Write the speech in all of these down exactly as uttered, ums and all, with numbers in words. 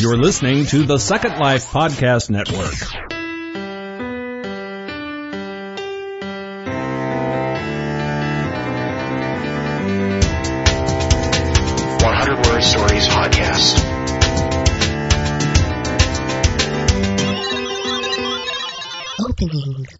You're listening to the Second Life Podcast Network. one hundred Word Stories Podcast. Opening.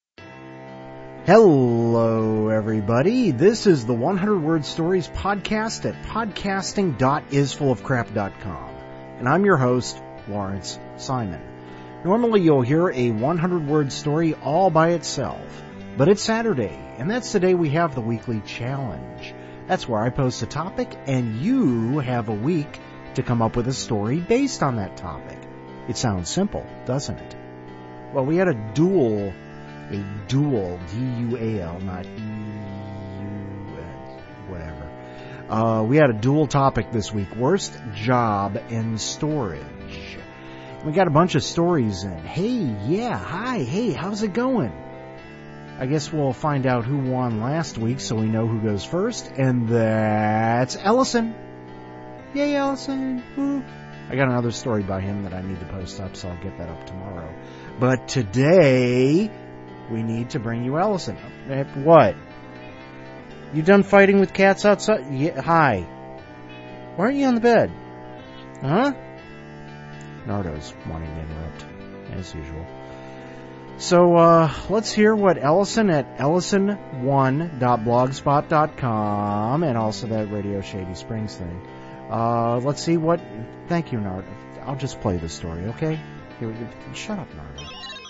Hello, everybody. This is the one hundred Word Stories Podcast at podcasting dot is full of crap dot com. And I'm your host, Lawrence Simon. Normally you'll hear a one hundred word story all by itself. But it's Saturday, and that's the day we have the weekly challenge. That's where I post a topic, and you have a week to come up with a story based on that topic. It sounds simple, doesn't it? Well, we had a dual, a dual, D U A L, not E U, whatever. Uh, we had a dual topic this week, worst job in storage. We got a bunch of stories in. Hey, yeah, hi, hey, how's it going? I guess we'll find out who won last week so we know who goes first, and that's Ellison. Yay, Ellison. Woo. I got another story by him that I need to post up, so I'll get that up tomorrow. But today, we need to bring you Ellison. What? You done fighting with cats outside? Yeah, hi. Why aren't you on the bed? Huh? Nardo's wanting to interrupt, as usual. So, uh, let's hear what Ellison at ellison one dot blogspot dot com and also that Radio Shady Springs thing. Uh, let's see what... Thank you, Nardo. I'll just play the story, okay? Here we go. Shut up, Nardo.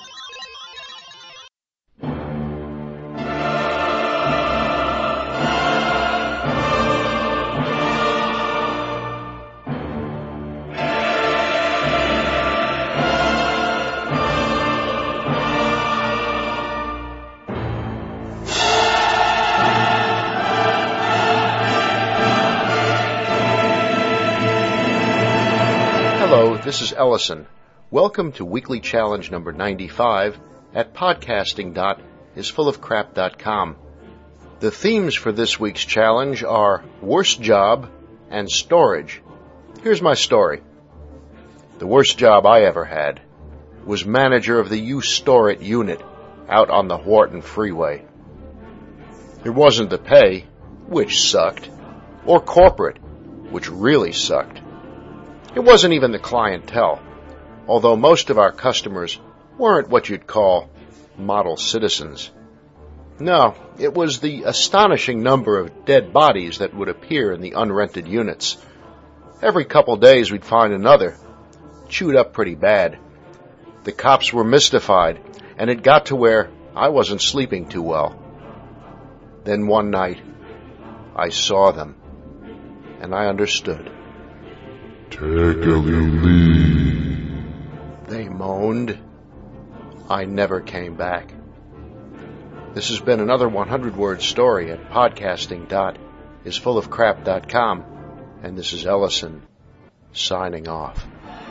Hello, this is Ellison. Welcome to Weekly Challenge number ninety-five at podcasting dot is full of crap dot com. The themes for this week's challenge are worst job and storage. Here's my story. The worst job I ever had was manager of the You Store It unit out on the Wharton Freeway. It wasn't the pay, which sucked, or corporate, which really sucked. It wasn't even the clientele, although most of our customers weren't what you'd call model citizens. No, it was the astonishing number of dead bodies that would appear in the unrented units. Every couple days we'd find another, chewed up pretty bad. The cops were mystified, and it got to where I wasn't sleeping too well. Then one night, I saw them, and I understood. Take a leave. They moaned. I never came back. This has been another one hundred word story at podcasting dot is full of crap dot com, and this is Ellison signing off.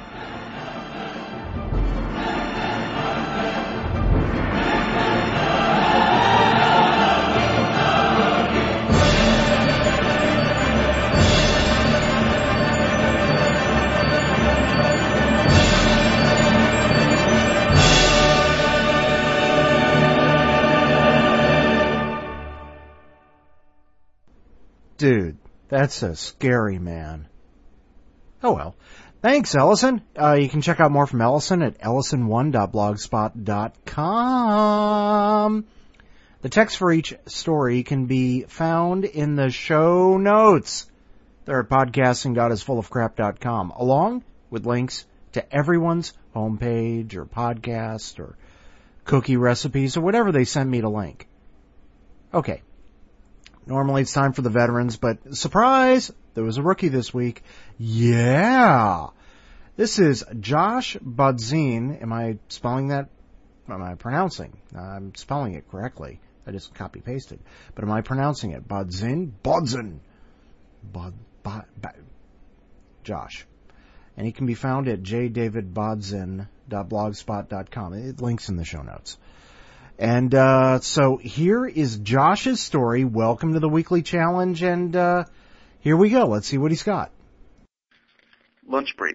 Dude, that's a scary man. Oh well. Thanks, Ellison. Uh, you can check out more from Ellison at ellison one dot blogspot dot com. The text for each story can be found in the show notes. They're at podcasting dot is full of crap dot com, along with links to everyone's homepage or podcast or cookie recipes or whatever they send me to link. Okay. Normally it's time for the veterans, but surprise, there was a rookie this week. Yeah. This is Josh Bodzin. Am I spelling that? Am I pronouncing? I'm spelling it correctly. I just copy pasted. But am I pronouncing it? Bodzin? Bodzin. Bod, bod, bod. Josh. And he can be found at j david bodzin dot blogspot dot com. It links in the show notes. And uh, so here is Josh's story. Welcome to the weekly challenge, and uh, here we go. Let's see what he's got. Lunch break.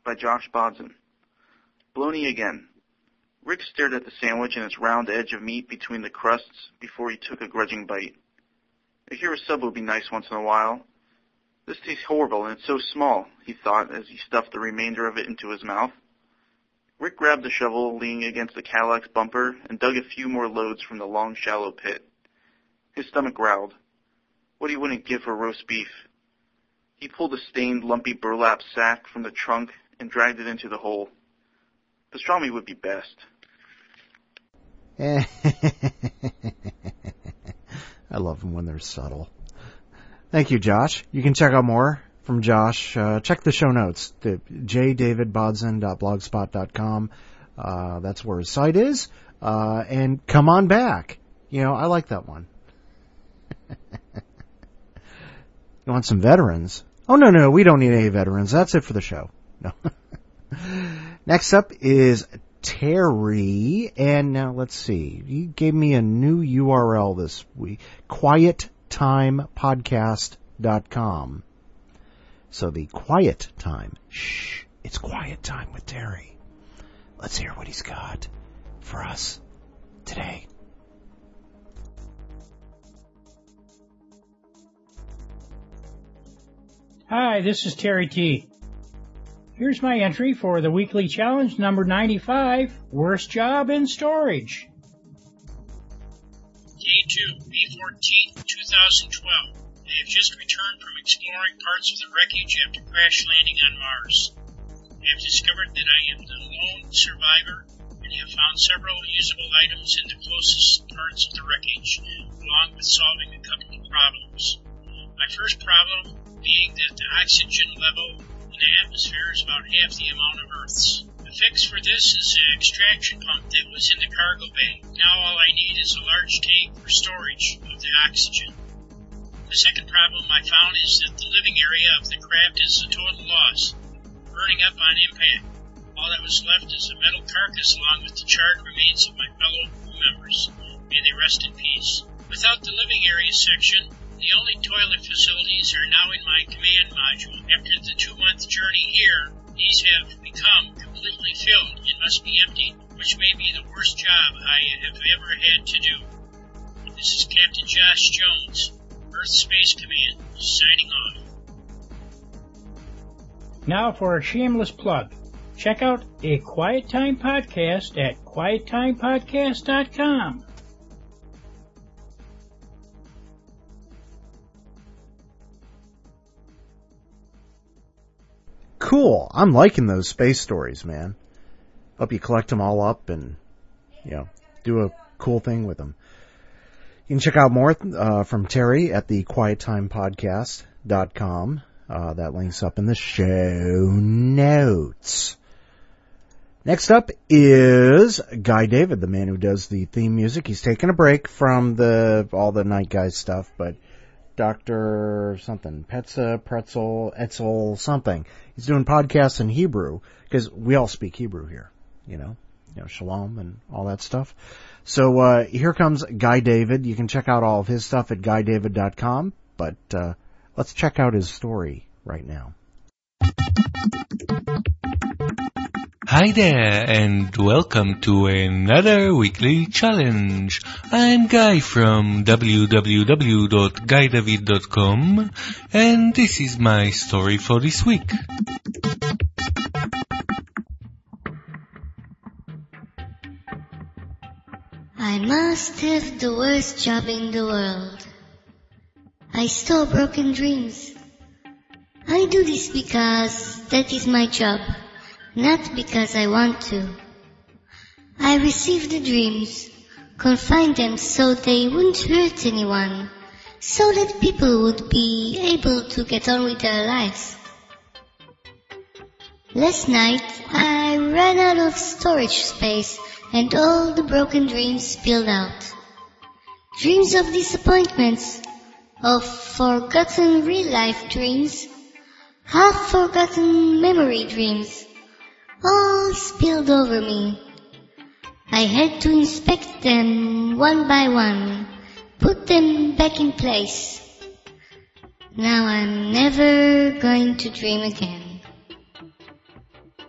by Josh Bodson. Bologna again. Rick stared at the sandwich and its round edge of meat between the crusts before he took a grudging bite. A hero sub would be nice once in a while. This tastes horrible, and it's so small, he thought as he stuffed the remainder of it into his mouth. Rick grabbed the shovel leaning against the Cadillac's bumper and dug a few more loads from the long, shallow pit. His stomach growled. What he wouldn't give for roast beef. He pulled a stained, lumpy burlap sack from the trunk and dragged it into the hole. Pastrami would be best. I love them when they're subtle. Thank you, Josh. You can check out more from Josh. Uh, check the show notes, the j david bodson dot blogspot dot com. Uh, that's where his site is. Uh, and come on back. You know, I like that one. You want some veterans? Oh, no, no, we don't need any veterans. That's it for the show. No. Next up is Terry, and now let's see. He gave me a new U R L this week, quiet time podcast dot com. So the Quiet Time. Shh, it's Quiet Time with Terry. Let's hear what he's got for us today. Hi, this is Terry T. Here's my entry for the weekly challenge number ninety-five, Worst Job in Storage. Day two, May fourteenth, twenty twelve. I have just returned from exploring parts of the wreckage after crash landing on Mars. I have discovered that I am the lone survivor and have found several usable items in the closest parts of the wreckage, along with solving a couple of problems. My first problem being that the oxygen level in the atmosphere is about half the amount of Earth's. The fix for this is an extraction pump that was in the cargo bay. Now all I need is a large tank for storage of the oxygen. The second problem I found is that the living area of the craft is a total loss, burning up on impact. All that was left is a metal carcass along with the charred remains of my fellow crew members. May they rest in peace. Without the living area section, the only toilet facilities are now in my command module. After the two-month journey here, these have become completely filled and must be emptied, which may be the worst job I have ever had to do. This is Captain Josh Jones, Earth Space Command, signing off. Now for a shameless plug. Check out A Quiet Time Podcast at quiet time podcast dot com. Cool. I'm liking those space stories, man. Hope you collect them all up and, you know, do a cool thing with them. You can check out more uh, from Terry at the quiet time podcast dot com. Uh, that link's up in the show notes. Next up is Guy David, the man who does the theme music. He's taking a break from the all the Night Guys stuff, but Doctor something, Petza, Pretzel, Etzel, something. He's doing podcasts in Hebrew, because we all speak Hebrew here, you know, you know, shalom and all that stuff. So, uh, here comes Guy David. You can check out all of his stuff at guy david dot com, but, uh, let's check out his story right now. Hi there, and welcome to another weekly challenge. I'm Guy from w w w dot guy david dot com, and this is my story for this week. I must have the worst job in the world. I store broken dreams. I do this because that is my job. Not because I want to. I receive the dreams, confine them so they wouldn't hurt anyone, so that people would be able to get on with their lives. Last night, I ran out of storage space and all the broken dreams spilled out. Dreams of disappointments, of forgotten real-life dreams, half-forgotten memory dreams, all spilled over me. I had to inspect them one by one, put them back in place. Now I'm never going to dream again.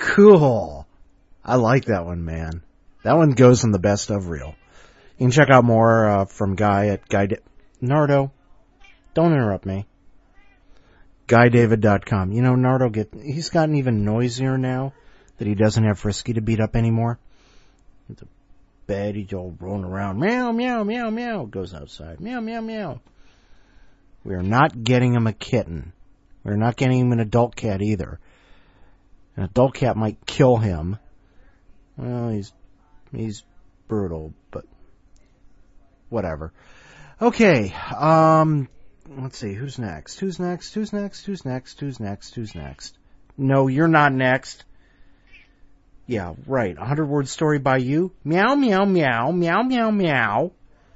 Cool. I like that one, man. That one goes in the best of reel. You can check out more uh, from Guy at Guy... Da- Nardo, don't interrupt me. Guy David dot com. You know, Nardo, get he's gotten even noisier now that he doesn't have Frisky to beat up anymore. It's a bed, he's all rolling around. Meow, meow, meow, meow. Goes outside. Meow, meow, meow. We are not getting him a kitten. We're not getting him an adult cat either. An adult cat might kill him. Well, he's he's brutal, but whatever. Okay, um, let's see, who's next? Who's next? Who's next? Who's next? Who's next? Who's next? No, you're not next. Yeah, right. A hundred word story by you. Meow, meow, meow, meow, meow, meow.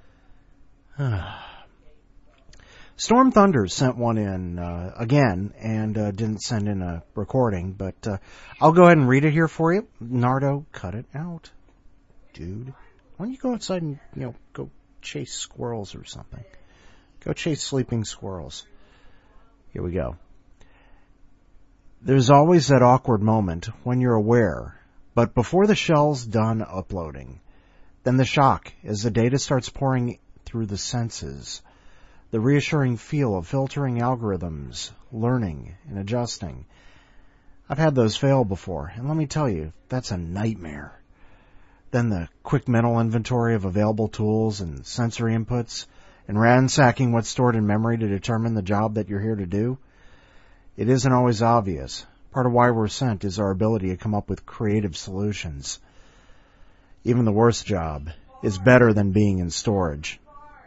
Storm Thunders sent one in uh, again and uh, didn't send in a recording, but uh, I'll go ahead and read it here for you. Nardo, cut it out, dude. Why don't you go outside and, you know, go chase squirrels or something? Go chase sleeping squirrels. Here we go. There's always that awkward moment when you're aware, but before the shell's done uploading, then the shock as the data starts pouring through the senses. The reassuring feel of filtering algorithms, learning, and adjusting. I've had those fail before, and let me tell you, that's a nightmare. Then the quick mental inventory of available tools and sensory inputs, and ransacking what's stored in memory to determine the job that you're here to do. It isn't always obvious. Part of why we're sent is our ability to come up with creative solutions. Even the worst job is better than being in storage.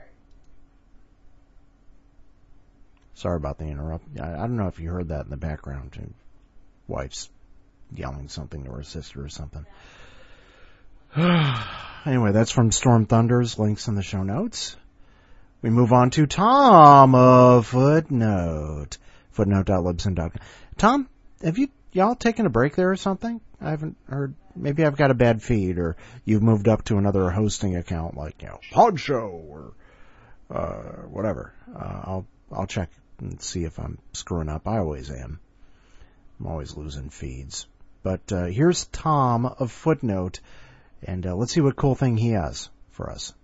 Sorry about the interrupt. I don't know if you heard that in the background. Wife's yelling something to her sister or something. Anyway, that's from Storm Thunders. Links in the show notes. We move on to Tom of Footnote. footnote dot libsyn dot com. Tom, have you y'all taken a break there or something? I haven't heard. Maybe I've got a bad feed, or you've moved up to another hosting account like, you know, Pod Show or uh, whatever. Uh, I'll I'll check and see if I'm screwing up. I always am. I'm always losing feeds. But uh, here's Tom of Footnote, and uh, let's see what cool thing he has for us.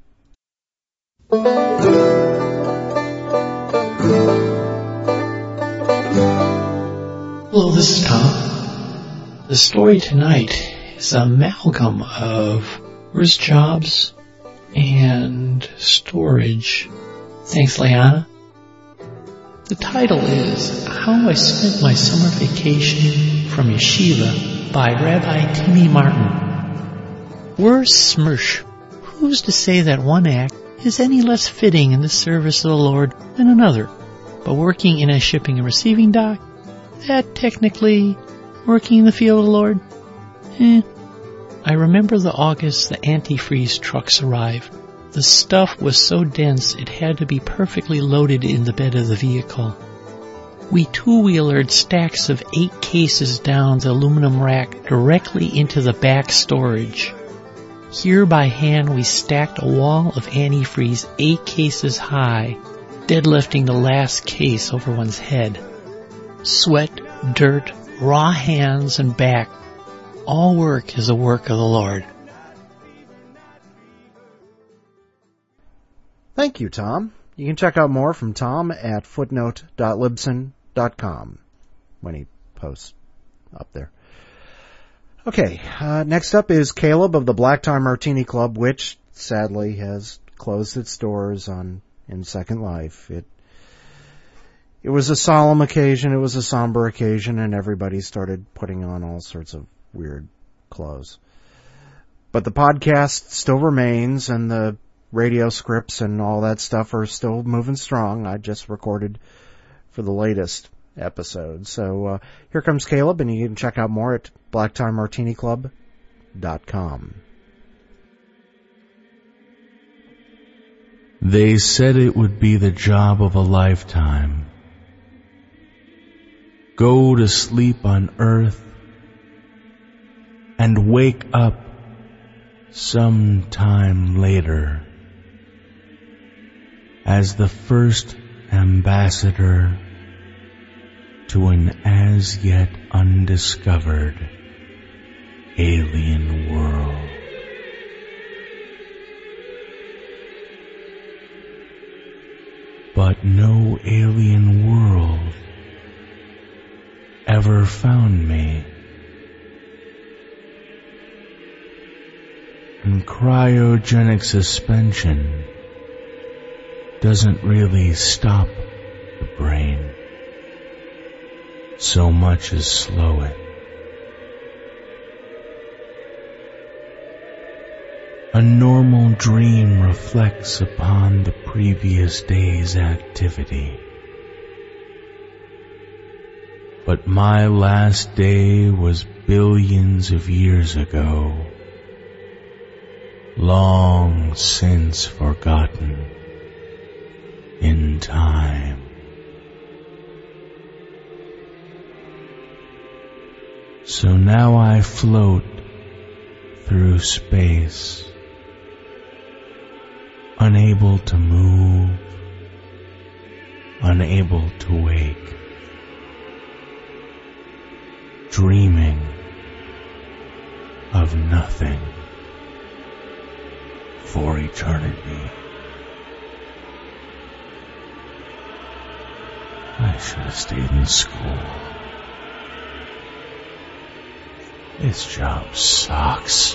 Hello, this is Tom. The story tonight is an amalgam of worst jobs and storage. Thanks, Liana. The title is How I Spent My Summer Vacation from Yeshiva by Rabbi Timmy Martin. Worse smirsh. Who's to say that one act is any less fitting in the service of the Lord than another? But working in a shipping and receiving dock, that technically working in the field of the Lord? Eh. I remember the August the antifreeze trucks arrived. The stuff was so dense it had to be perfectly loaded in the bed of the vehicle. We two-wheelered stacks of eight cases down the aluminum rack directly into the back storage. Here by hand we stacked a wall of antifreeze eight cases high, deadlifting the last case over one's head. Sweat, dirt, raw hands and back. All work is the work of the Lord. Thank you, Tom. You can check out more from Tom at footnote dot libsyn dot com when he posts up there. Okay, uh, next up is Caleb of the Black Tie Martini Club, which sadly has closed its doors on in Second Life. It it was a solemn occasion, it was a somber occasion, and everybody started putting on all sorts of weird clothes. But the podcast still remains, and the radio scripts and all that stuff are still moving strong. I just recorded for the latest episode. So uh, here comes Caleb, and you can check out more at black tie martini club dot com. They said it would be the job of a lifetime. Go to sleep on earth and wake up sometime later as the first ambassador to an as yet undiscovered alien world. But no alien world ever found me. And cryogenic suspension doesn't really stop the brain so much as slow it. A normal dream reflects upon the previous day's activity. But my last day was billions of years ago, long since forgotten in time. So now I float through space, unable to move, unable to wake, dreaming of nothing for eternity. I should have stayed in school. This job sucks.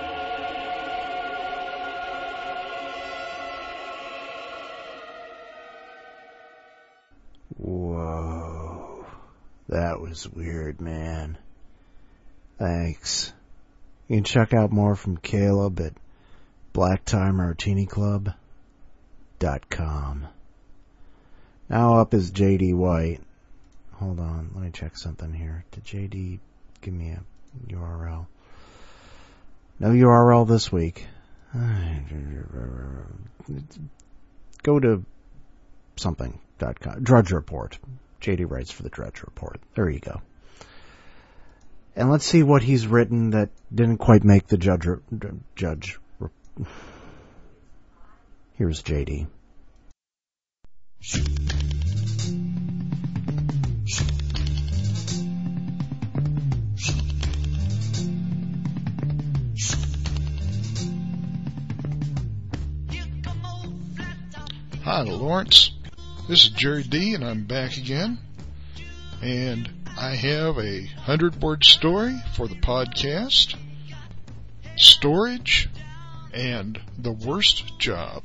Whoa. That was weird, man. Thanks. You can check out more from Caleb at black tie martini club dot com. Now up is J D White. Hold on, let me check something here. Did J D give me a U R L? No U R L this week. Go to something dot com. Drudge Report. J D writes for the Drudge Report. There you go. And let's see what he's written that didn't quite make the judge. Judge. Here's J D. Hi, Lawrence. This is Jerry D, and I'm back again. And I have a hundred-word story for the podcast, storage, and the worst job.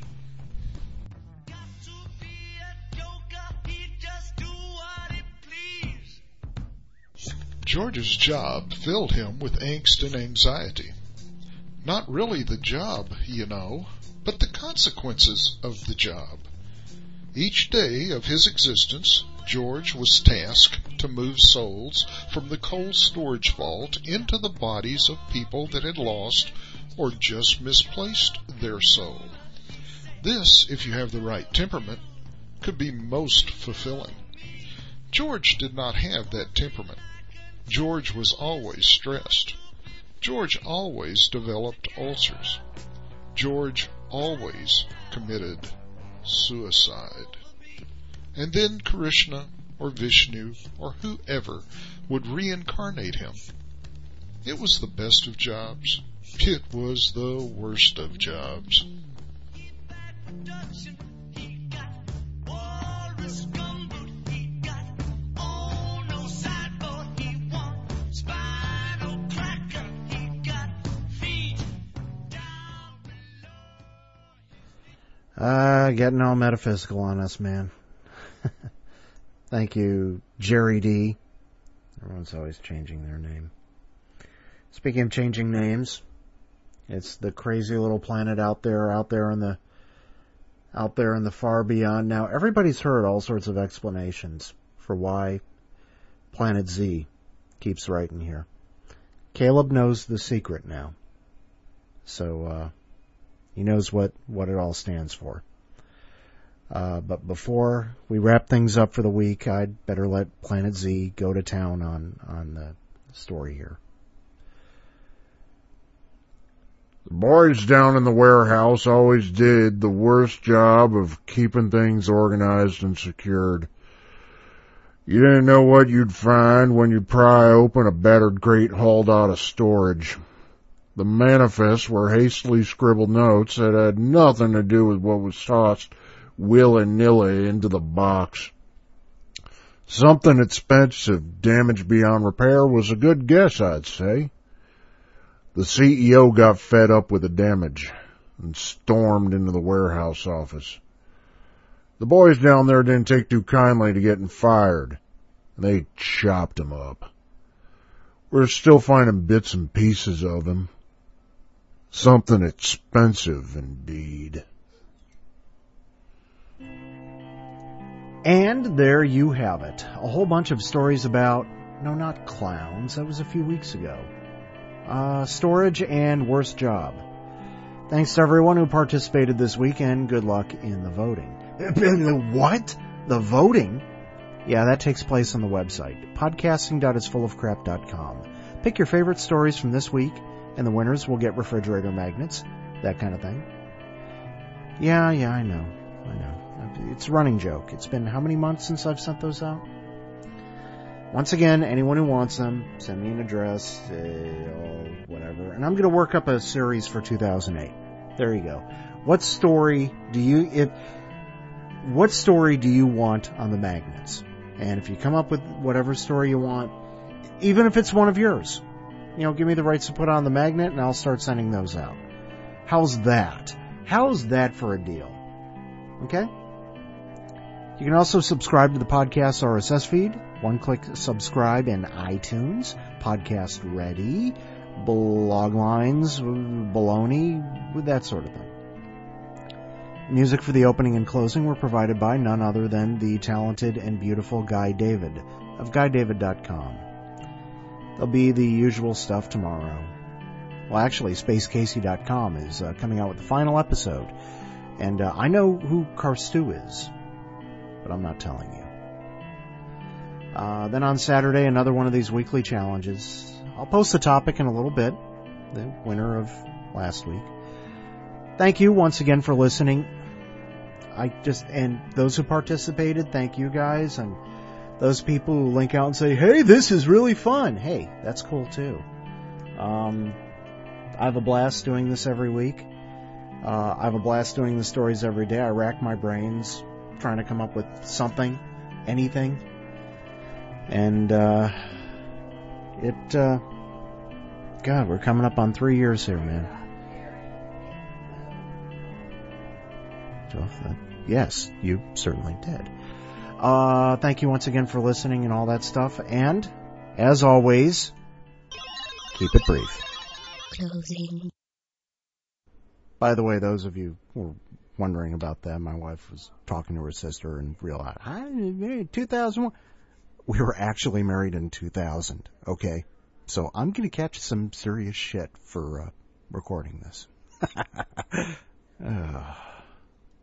George's job filled him with angst and anxiety. Not really the job, you know, but the consequences of the job. Each day of his existence, George was tasked to move souls from the cold storage vault into the bodies of people that had lost or just misplaced their soul. This, if you have the right temperament, could be most fulfilling. George did not have that temperament. George was always stressed. George always developed ulcers. George always committed suicide. And then Krishna or Vishnu or whoever would reincarnate him. It was the best of jobs. It was the worst of jobs. Uh, getting all metaphysical on us, man. Thank you, Jerry D. Everyone's always changing their name. Speaking of changing names, it's the crazy little planet out there, out there in the, out there in the far beyond. Now, everybody's heard all sorts of explanations for why Planet Z keeps writing here. Caleb knows the secret now. So, uh, he knows what, what it all stands for. Uh, but before we wrap things up for the week, I'd better let Planet Z go to town on, on the story here. The boys down in the warehouse always did the worst job of keeping things organized and secured. You didn't know what you'd find when you'd pry open a battered crate hauled out of storage. The manifests were hastily scribbled notes that had nothing to do with what was tossed willy-nilly into the box. Something expensive, damaged beyond repair, was a good guess, I'd say. The C E O got fed up with the damage and stormed into the warehouse office. The boys down there didn't take too kindly to getting fired, and they chopped him up. We're still finding bits and pieces of him. Something expensive, indeed. And there you have it. A whole bunch of stories about, no, not clowns, that was a few weeks ago. Uh, storage and worst job. Thanks to everyone who participated this week, and good luck in the voting. What? The voting? Yeah, that takes place on the website, podcasting dot is full of crap dot com. Pick your favorite stories from this week, and the winners will get refrigerator magnets, that kind of thing. Yeah, yeah, I know, I know. It's a running joke. It's been how many months since I've sent those out? Once again, anyone who wants them, send me an address, uh, or whatever. And I'm going to work up a series for two thousand eight. There you go. What story do you, if, what story do you want on the magnets? And if you come up with whatever story you want, even if it's one of yours, you know, give me the rights to put on the magnet and I'll start sending those out. How's that? How's that for a deal? Okay? You can also subscribe to the podcast R S S feed. One-click subscribe in iTunes, Podcast Ready, blog lines, baloney, that sort of thing. Music for the opening and closing were provided by none other than the talented and beautiful Guy David of guy david dot com. There'll be the usual stuff tomorrow. Well, actually, space casey dot com is uh, coming out with the final episode. And uh, I know who Karstu is, but I'm not telling you. Uh, then on Saturday, another one of these weekly challenges. I'll post the topic in a little bit, the winner of last week. Thank you once again for listening. I just, and those who participated, thank you guys. And those people who link out and say, hey, this is really fun. Hey, that's cool too. Um, I have a blast doing this every week. Uh, I have a blast doing the stories every day. I rack my brains trying to come up with something, anything. And, uh, it, uh, God, we're coming up on three years here, man. So, uh, yes, you certainly did. Uh, thank you once again for listening and all that stuff. And, as always, keep it brief. Closing. By the way, those of you who were wondering about that, my wife was talking to her sister and realized, I, two thousand one. We were actually married in two thousand, okay? So I'm going to catch some serious shit for uh, recording this. uh.